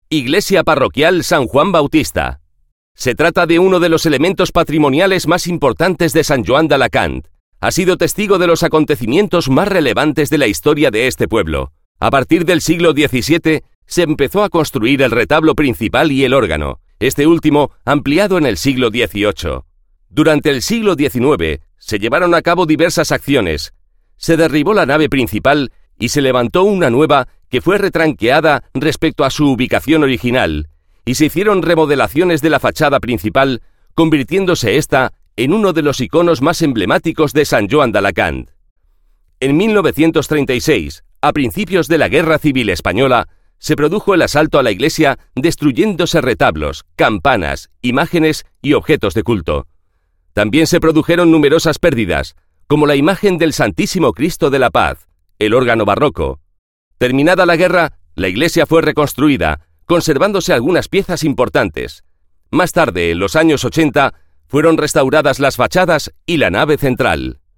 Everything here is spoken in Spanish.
Iglesia parroquial San Juan Bautista. Se trata de uno de los elementos patrimoniales más importantes de Sant Joan d'Alacant. Ha sido testigo de los acontecimientos más relevantes de la historia de este pueblo. A partir del siglo XVII se empezó a construir el retablo principal y el órgano, este último ampliado en el siglo XVIII. Durante el siglo XIX se llevaron a cabo diversas acciones. Se derribó la nave principal y se levantó una nueva que fue retranqueada respecto a su ubicación original, y se hicieron remodelaciones de la fachada principal, convirtiéndose esta en uno de los iconos más emblemáticos de Sant Joan d'Alacant. En 1936, a principios de la Guerra Civil Española, se produjo el asalto a la iglesia destruyéndose retablos, campanas, imágenes y objetos de culto. También se produjeron numerosas pérdidas, como la imagen del Santísimo Cristo de la Paz, el órgano barroco. Terminada la guerra, la iglesia fue reconstruida, conservándose algunas piezas importantes. Más tarde, en los años 80, fueron restauradas las fachadas y la nave central.